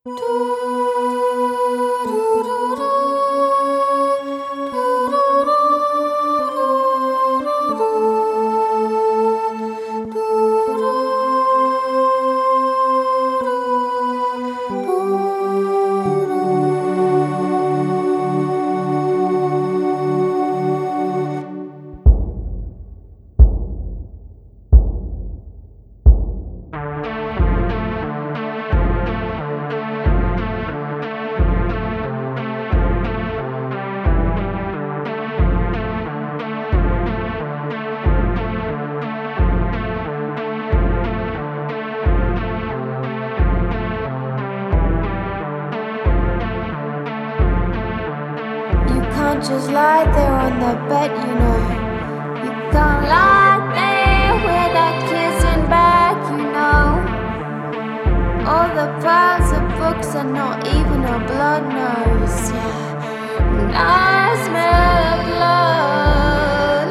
Can't just lie there on the bed, you know. You can't lie there with a kissing back, you know. All the piles of books are not even a blood nose, yeah. And I smell of blood.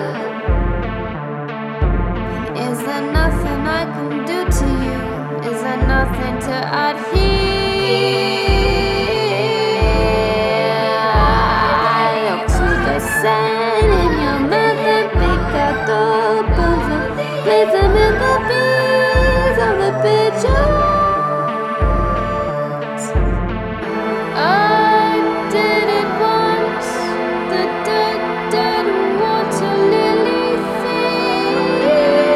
And is there nothing I can do to you? Is there nothing to add here? Sand in your mouth and pick out the puzzle. Place them in the bees of the pictures. I did it once, the dead water lily sea.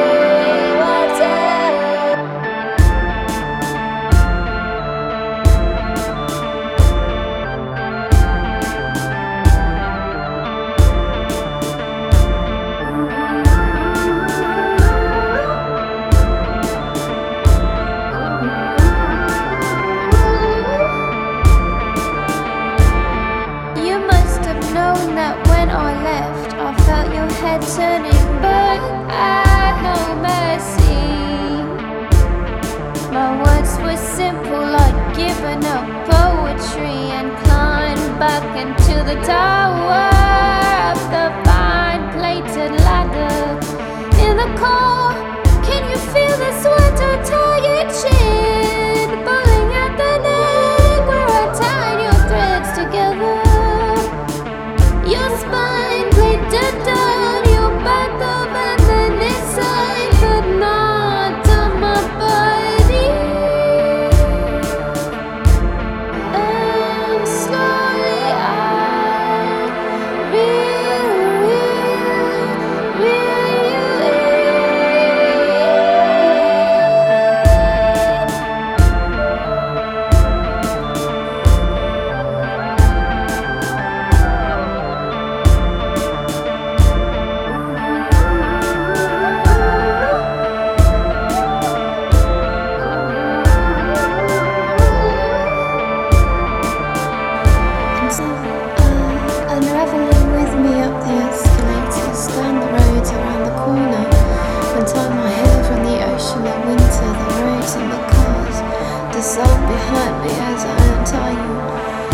That when I left, I felt your head turning, but I had no mercy. My words were simple, like giving up poetry and climbed back into the tower of the fine plated ladder. In the car, can you feel the sweat on your chin, pulling at the neck where I tied your threads together? Your spine played dead down your back up and then inside, but not on my body. And slowly I reel you in. Unraveling with me up the escalators, down the roads around the corner. Untie my hair from the ocean of winter, the roads and the cars dissolve behind me as I untie you.